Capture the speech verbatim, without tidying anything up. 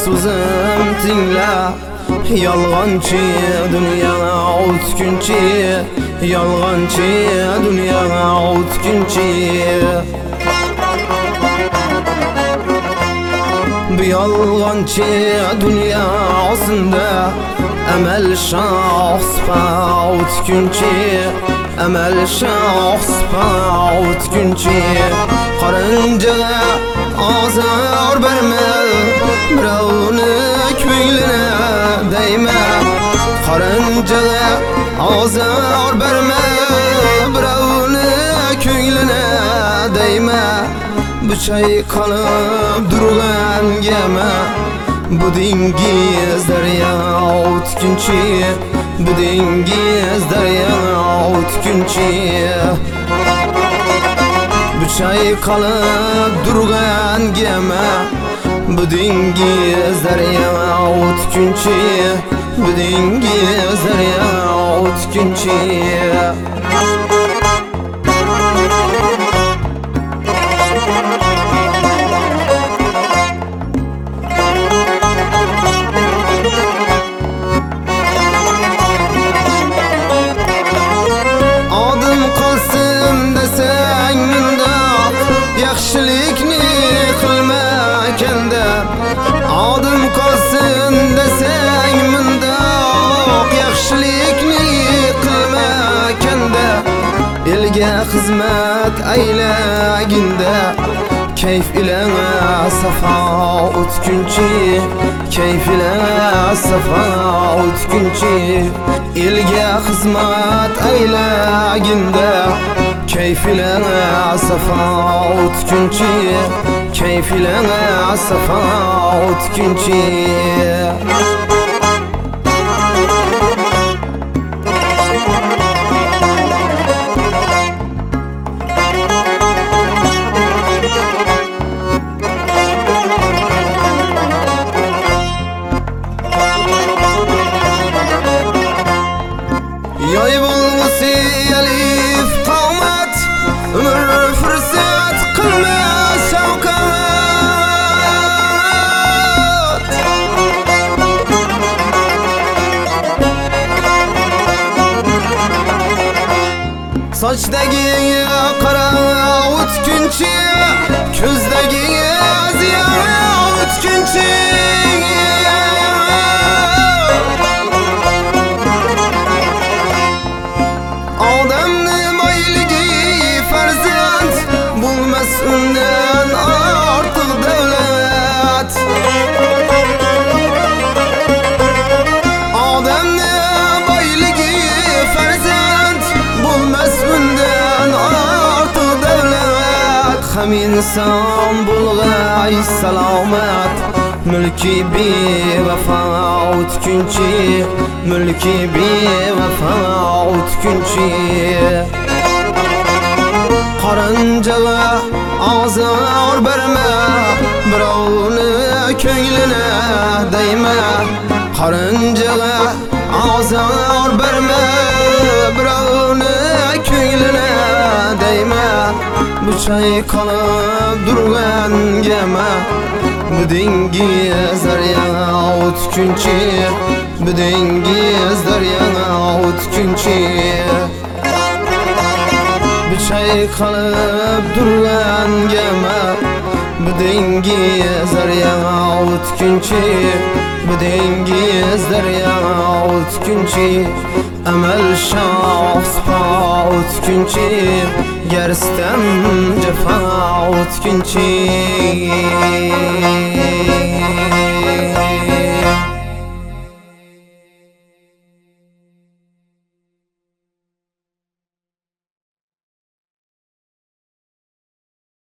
so'zim tingla, yolg'onchi dunyo o'tkinchi, yolg'onchi dunyo o'tkinchi. Bu yolg'onchi dunyosida amal shaxspa o'tkinchi, amal shaxspa o'tkinchi. Qarıncaga azor berme, birovni ko'nglini deyme. Qarıncaga azor berme, birovni ko'nglini deyme. Bu chayqalib durgan gema, bu dengiz daryo o'tkinchi, bu dengiz daryo o'tkinchi. Bu chayqalib durgan gema, bu dengiz daryo o'tkinchi, bu dengiz daryo o'tkinchi. Yaxshilikni qilmakanda, odim qolsin desang mundoq. Yaxshilikni qilmakanda, elga xizmat aylaginda, kayf ila safa o'tkinchi, kayf ila safa o'tkinchi. Elga xizmat aylaginda, kayf ila safa o'tkinchi, kayf ila safa o'tkinchi. Yoy bo'lg'isi alif qomat, umr fursat qilma shavkat. Sochdagi qora o'tkinchi, ko'zdagi ziyo o'tkinchi. Undan ortiq davlat, odamni boyligi farzand bo'lmas undan ortiq davlat. Ham inson bo'lg'ay salomat, mulki bevafo o'tkinchi, mulki bevafo o'tkinchi. Qarıncaga azor berme, birovni ko'nglini deyme. Qarıncaga azor berme, birovni ko'nglini deyme. Bu chayqalib durgan gema, bu dengiz daryo o'tkinchi, bu dengiz daryo o'tkinchi. Bu chayqalib durgan gema, bu dengiz daryo o'tkinchi, bu dengiz daryo o'tkinchi. Amal shaxspa o'tkinchi, garsdan jafo o'tkinchi.